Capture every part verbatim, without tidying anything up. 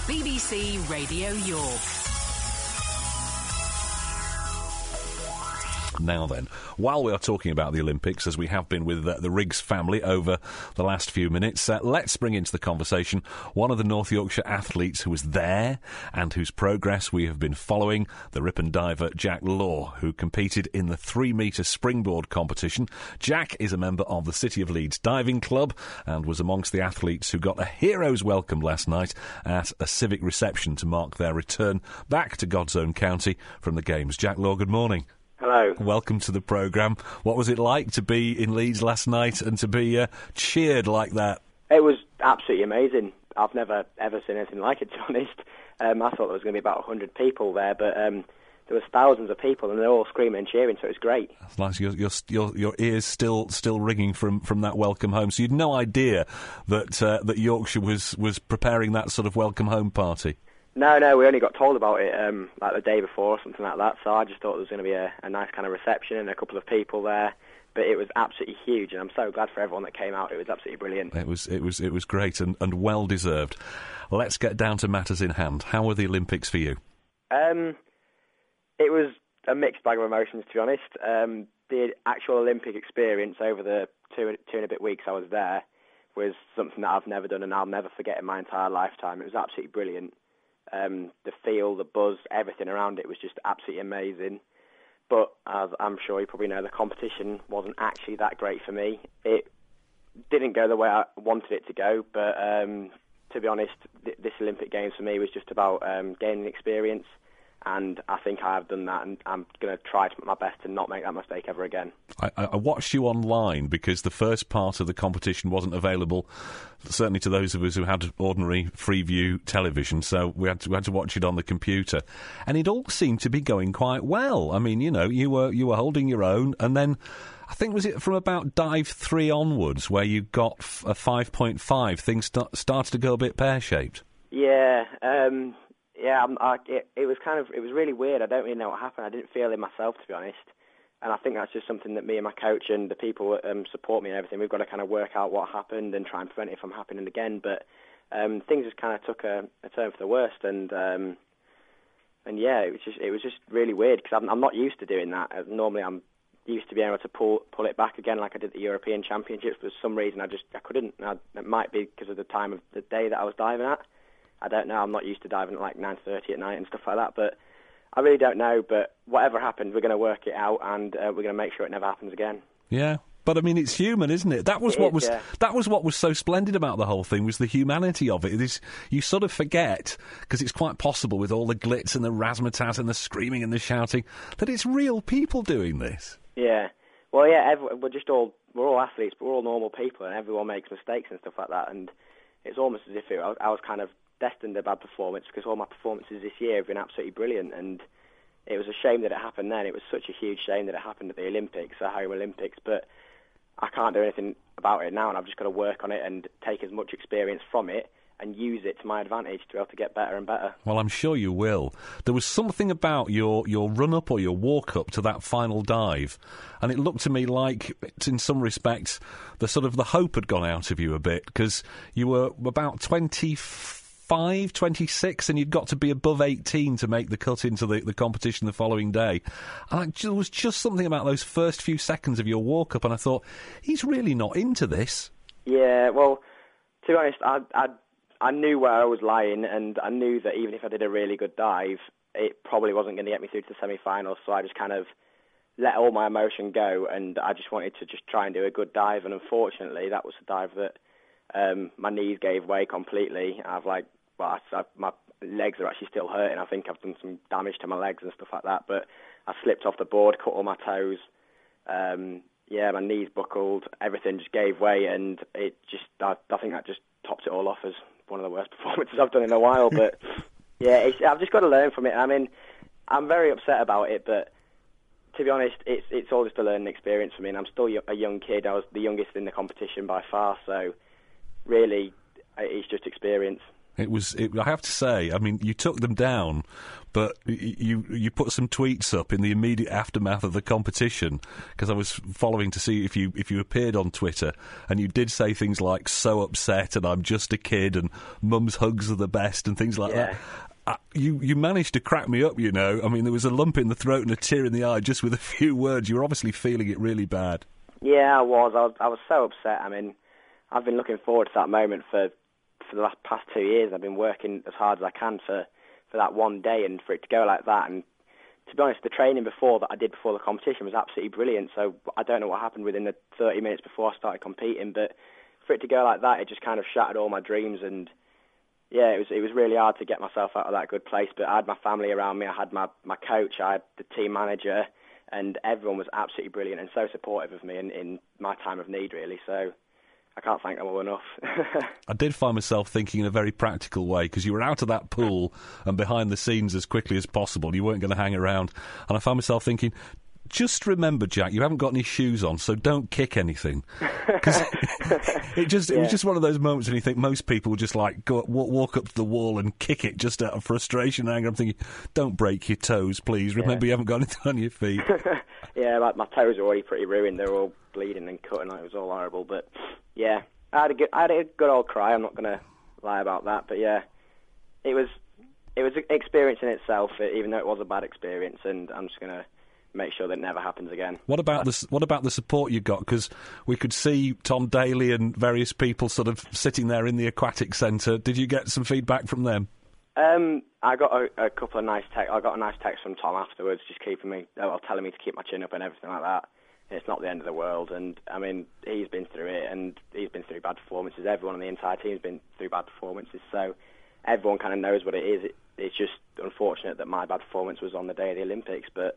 B B C Radio York. Now then, while we are talking about the Olympics, as we have been with uh, the Riggs family over the last few minutes, uh, let's bring into the conversation one of the North Yorkshire athletes who was there and whose progress we have been following, the Ripon diver Jack Law, who competed in the three-metre springboard competition. Jack is a member of the City of Leeds Diving Club and was amongst the athletes who got a hero's welcome last night at a civic reception to mark their return back to God's own county from the Games. Jack Law, good morning. Hello. Welcome to the programme. What was it like to be in Leeds last night and to be uh, cheered like that? It was absolutely amazing. I've never, ever seen anything like it, to be honest. Um, I thought there was going to be about one hundred people there, but um, there was thousands of people, and they're all screaming and cheering, so it was great. That's nice. Your, your, your, your ears still still ringing from, from that welcome home. So you'd no idea that uh, that Yorkshire was, was preparing that sort of welcome home party? No, no, we only got told about it um, like the day before or something like that, so I just thought there was going to be a, a nice kind of reception and a couple of people there. But it was absolutely huge, and I'm so glad for everyone that came out. It was absolutely brilliant. It was it was, it was great and, and well-deserved. Let's get down to matters in hand. How were the Olympics for you? Um, it was a mixed bag of emotions, to be honest. Um, the actual Olympic experience over the two, two and a bit weeks I was there was something that I've never done and I'll never forget in my entire lifetime. It was absolutely brilliant. Um, the feel, the buzz, everything around it was just absolutely amazing. But as I'm sure you probably know, the competition wasn't actually that great for me. It didn't go the way I wanted it to go, but um, to be honest, th- this Olympic Games for me was just about um, gaining experience, and I think I have done that, and I'm going to try to my best to not make that mistake ever again. I, I watched you online because the first part of the competition wasn't available, certainly to those of us who had ordinary Freeview television, so we had to, we had to watch it on the computer, and it all seemed to be going quite well. I mean, you know, you were you were holding your own, and then I think was it from about dive three onwards where you got f- a five point five, things st- started to go a bit pear-shaped. Yeah, um... Yeah, I'm, I, it, it was kind of, it was really weird. I don't really know what happened. I didn't feel it myself, to be honest. And I think that's just something that me and my coach and the people that um, support me and everything, we've got to kind of work out what happened and try and prevent it from happening again. But um, things just kind of took a, a turn for the worst. And um, and yeah, it was just it was just really weird because I'm, I'm not used to doing that. Normally, I'm used to being able to pull pull it back again, like I did at the European Championships. But for some reason, I just I couldn't. I, it might be because of the time of the day that I was diving at. I don't know. I'm not used to diving at like nine thirty at night and stuff like that, but I really don't know. But whatever happened, we're going to work it out, and uh, we're going to make sure it never happens again. Yeah, but I mean, it's human, isn't it? That was It what is, was yeah. that was what was so splendid about the whole thing, was the humanity of it. It is, you sort of forget, because it's quite possible with all the glitz and the razzmatazz and the screaming and the shouting, that it's real people doing this. Yeah. Well, yeah. Every, we're just all we're all athletes, but we're all normal people, and everyone makes mistakes and stuff like that. And it's almost as if it, I, I was kind of destined a bad performance because all my performances this year have been absolutely brilliant, and it was a shame that it happened then. It was such a huge shame that it happened at the Olympics, the home Olympics, but I can't do anything about it now, and I've just got to work on it and take as much experience from it and use it to my advantage to be able to get better and better. Well, I'm sure you will. There was something about your, your run-up or your walk-up to that final dive, and it looked to me like, in some respects, the sort of the hope had gone out of you a bit, because you were about twenty-five, twenty-six, and you'd got to be above eighteen to make the cut into the, the competition the following day. And I, there was just something about those first few seconds of your walk-up, and I thought, he's really not into this. Yeah, well, to be honest, I, I, I knew where I was lying, and I knew that even if I did a really good dive, it probably wasn't going to get me through to the semi-finals, so I just kind of let all my emotion go, and I just wanted to just try and do a good dive, and unfortunately, that was a dive that um, my knees gave way completely. I've like, well, I, I, my legs are actually still hurting. I think I've done some damage to my legs and stuff like that, but I slipped off the board, cut all my toes. Um, yeah, my knees buckled, everything just gave way, and it just, I, I think that just topped it all off as one of the worst performances I've done in a while. But yeah, it's, I've just got to learn from it. I mean, I'm very upset about it, but to be honest, it's it's all just a learning experience for me, and I'm still a young kid. I was the youngest in the competition by far, so really, it's just experience. It was. It, I have to say. I mean, you took them down, but you you put some tweets up in the immediate aftermath of the competition, because I was following to see if you if you appeared on Twitter, and you did say things like "so upset" and "I'm just a kid" and "mum's hugs are the best" and things like yeah. that. Uh, you you managed to crack me up, you know. I mean, there was a lump in the throat and a tear in the eye just with a few words. You were obviously feeling it really bad. Yeah, I was. I was. I was so upset. I mean, I've been looking forward to that moment for. For the last past two years, I've been working as hard as I can for, for that one day, and for it to go like that. And to be honest, the training before that I did before the competition was absolutely brilliant. So I don't know what happened within the thirty minutes before I started competing, but for it to go like that, it just kind of shattered all my dreams. And yeah, it was it was really hard to get myself out of that good place. But I had my family around me, I had my, my coach, I had the team manager, and everyone was absolutely brilliant and so supportive of me in, in my time of need, really. So I can't thank them all enough. I did find myself thinking in a very practical way, because you were out of that pool and behind the scenes as quickly as possible. You weren't going to hang around. And I found myself thinking, just remember, Jack, you haven't got any shoes on, so don't kick anything. Because it just yeah. it was just one of those moments when you think most people would just like go walk, walk up to the wall and kick it just out of frustration and anger. I'm thinking, don't break your toes, please. Remember, yeah. you haven't got anything on your feet. Yeah, like my toes are already pretty ruined. They're all bleeding and cutting. It was all horrible. But yeah, I had a good, I had a good old cry. I'm not going to lie about that. But yeah, it was it was an experience in itself, even though it was a bad experience. And I'm just going to make sure that it never happens again. What about the what about the support you got? Because we could see Tom Daley and various people sort of sitting there in the aquatic centre. Did you get some feedback from them? Um, I got a, a couple of nice texts. I got a nice text from Tom afterwards, just keeping me, well, telling me to keep my chin up and everything like that. It's not the end of the world, and I mean, he's been through it, and he's been through bad performances. Everyone on the entire team's been through bad performances, so everyone kind of knows what it is. It, it's just unfortunate that my bad performance was on the day of the Olympics, but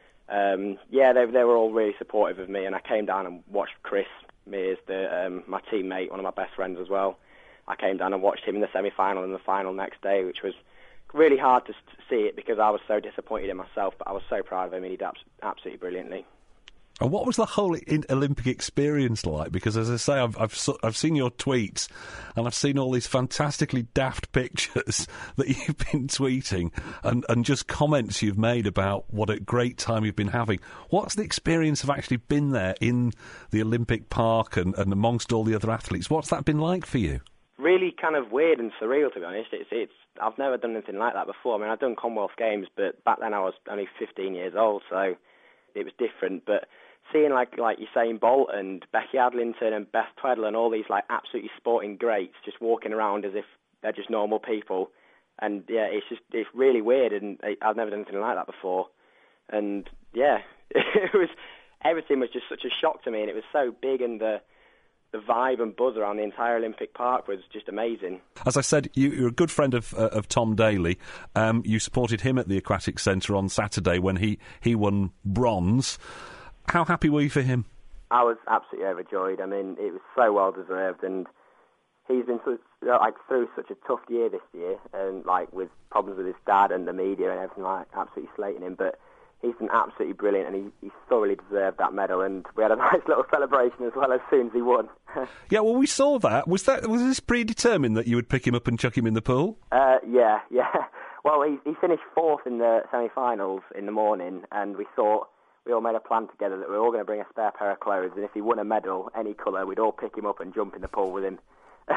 um, yeah, they, they were all really supportive of me, and I came down and watched Chris Mears, the, um, my teammate, one of my best friends as well. I came down and watched him in the semi-final and the final next day, which was really hard to see it because I was so disappointed in myself, but I was so proud of him, and he did absolutely brilliantly. And what was the whole Olympic experience like? Because, as I say, I've, I've I've seen your tweets, and I've seen all these fantastically daft pictures that you've been tweeting, and, and just comments you've made about what a great time you've been having. What's the experience of actually been there in the Olympic Park and, and amongst all the other athletes? What's that been like for you? Really kind of weird and surreal, to be honest. It's it's I've never done anything like that before. I mean, I've done Commonwealth Games, but back then I was only fifteen years old, so it was different. But seeing like like Usain Bolt and Becky Adlington and Beth Tweddle and all these like absolutely sporting greats just walking around as if they're just normal people, and yeah, it's just it's really weird, and I've never done anything like that before. And yeah, it was everything was just such a shock to me, and it was so big, and the the vibe and buzz around the entire Olympic Park was just amazing. As I said, you, you're a good friend of uh, of Tom Daley. Um, you supported him at the Aquatic Centre on Saturday when he, he won bronze. How happy were you for him? I was absolutely overjoyed. I mean, it was so well deserved, and he's been such, like through such a tough year this year, and like with problems with his dad and the media and everything, like absolutely slating him. But he's been absolutely brilliant, and he, he thoroughly deserved that medal. And we had a nice little celebration as well as soon as he won. Yeah, well, we saw that. Was that was this predetermined that you would pick him up and chuck him in the pool? Uh, yeah, yeah. Well, he, he finished fourth in the semi-finals in the morning, and we thought we all made a plan together that we were all going to bring a spare pair of clothes, and if he won a medal, any colour, we'd all pick him up and jump in the pool with him.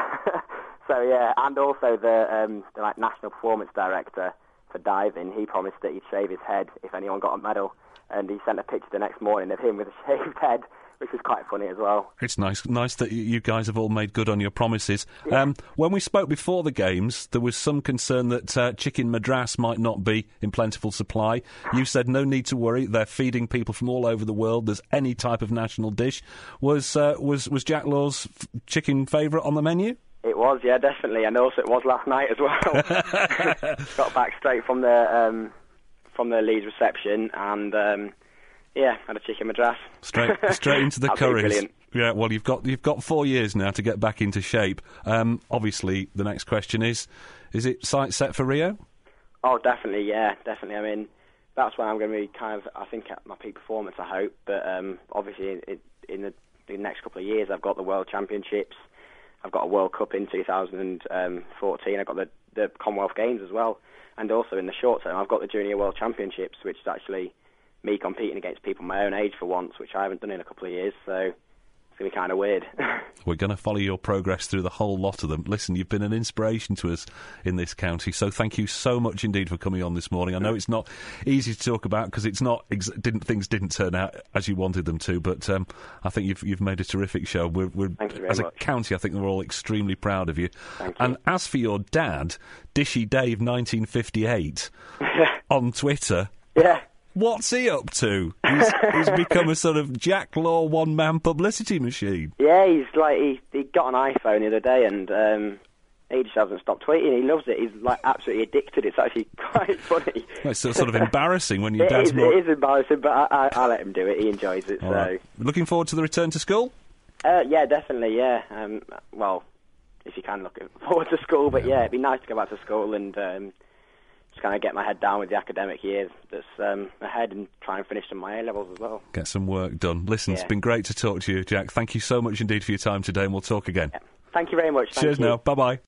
So yeah, and also the um, the like national performance director for diving, he promised that he'd shave his head if anyone got a medal, and he sent a picture the next morning of him with a shaved head, which was quite funny as well. It's nice nice that you guys have all made good on your promises. Yeah. Um, when we spoke before the Games, there was some concern that uh, chicken madras might not be in plentiful supply. You said no need to worry, they're feeding people from all over the world, there's any type of national dish. Was, uh, was, was Jack Law's f- chicken favourite on the menu? It was, yeah, definitely, and also it was last night as well. Got back straight from the um, from the Leeds reception, and um, yeah, had a chicken madras. Straight straight into the curries. Brilliant. Yeah, well, you've got you've got four years now to get back into shape. Um, obviously, the next question is: is it sight set for Rio? Oh, definitely, yeah, definitely. I mean, that's when I'm going to be kind of, I think, at my peak performance. I hope, but um, obviously, in, in the, the next couple of years, I've got the World Championships. I've got a World Cup in two thousand fourteen. I've got the, the Commonwealth Games as well. And also in the short term, I've got the Junior World Championships, which is actually me competing against people my own age for once, which I haven't done in a couple of years. So it's going to be kind of weird. We're going to follow your progress through the whole lot of them. Listen, you've been an inspiration to us in this county, so thank you so much indeed for coming on this morning. I know it's not easy to talk about because it's not ex- didn't things didn't turn out as you wanted them to, but um, I think you've you've made a terrific show. We're, we're as much. a county, I think we're all extremely proud of you. Thank you. And as for your dad, Dishy Dave nineteen fifty-eight on Twitter. Yeah. What's he up to? He's, he's become a sort of Jack Law one-man publicity machine. Yeah, he's like he he got an iPhone the other day, and um, he just hasn't stopped tweeting. He loves it. He's like absolutely addicted. It's actually quite funny. Well, it's sort of embarrassing when your it dad's is, more... It is embarrassing, but I, I, I let him do it. He enjoys it. All so right. Looking forward to the return to school? Uh, yeah, definitely. Yeah. Um, well, if you can look forward to school, but yeah, it'd be nice to go back to school and. Um, Just kind of get my head down with the academic year that's um, ahead and try and finish some of my A-levels as well. Get some work done. Listen, yeah. It's been great to talk to you, Jack. Thank you so much indeed for your time today, and we'll talk again. Yeah. Thank you very much. Thank Cheers you. now. Bye-bye.